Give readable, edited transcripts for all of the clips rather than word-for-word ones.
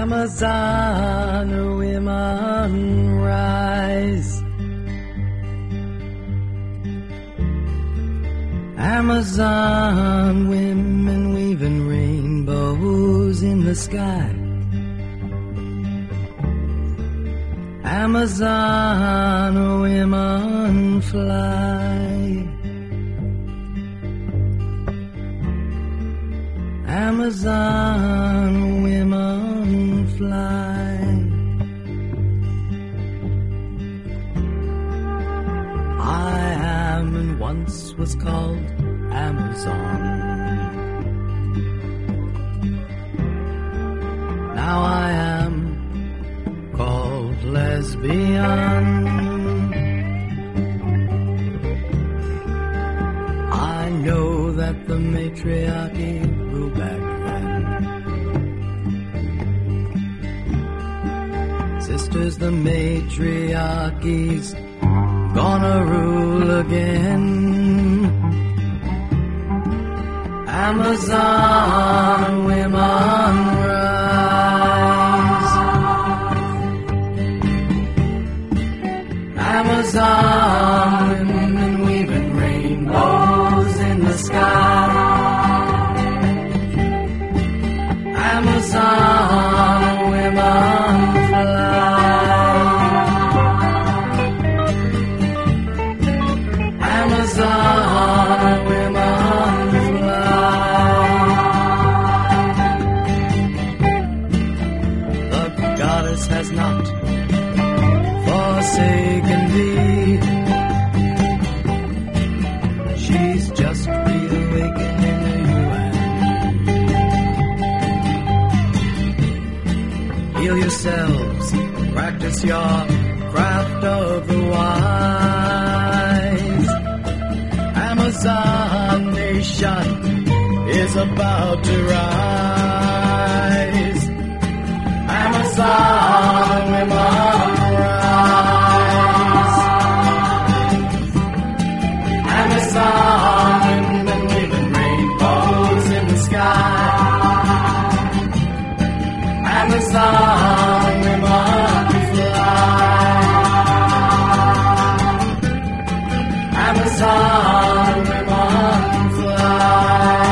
Amazon women rise. Amazon women weaving rainbows in the sky. Amazon women fly. Amazon women fly. I am and once was called Amazon. Now I am called lesbian. I know that the matriarchy ruled back then. Sisters, the matriarchy's gonna rule again. Amazon women rise. Amazon women weaving rainbows in the sky. Amazon women fly. Amazon women fly. The goddess has not forsaken thee. She's just reawakening you and heal yourselves, practice your craft of the wise. Amazon nation is about to rise. Amazon women rise. Amazon women weaving rainbows in the sky. Amazon women fly. Amazon women fly.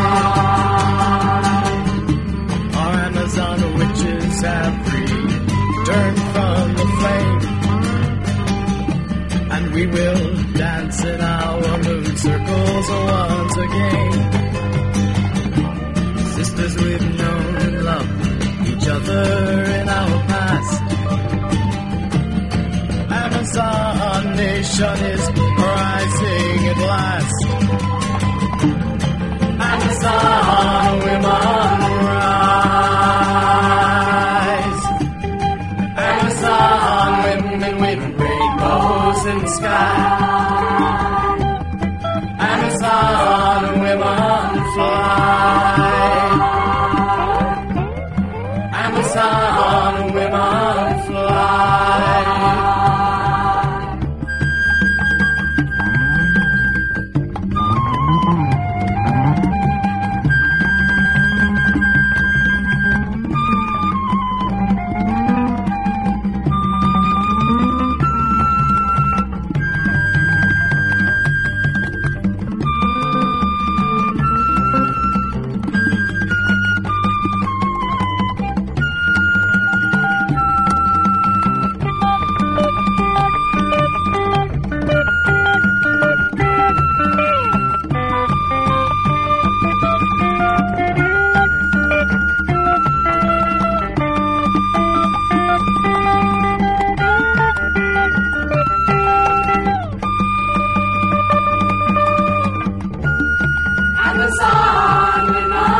Our Amazon witches have returned from the flame, and we will dance in our moon circles once again. Sisters, we've known and loved each other in our past. Amazon nation is rising at last. Amazon women rise. Amazon women weaving rainbows in the sky. Amazon women fly. Amazon women fly. Amazon women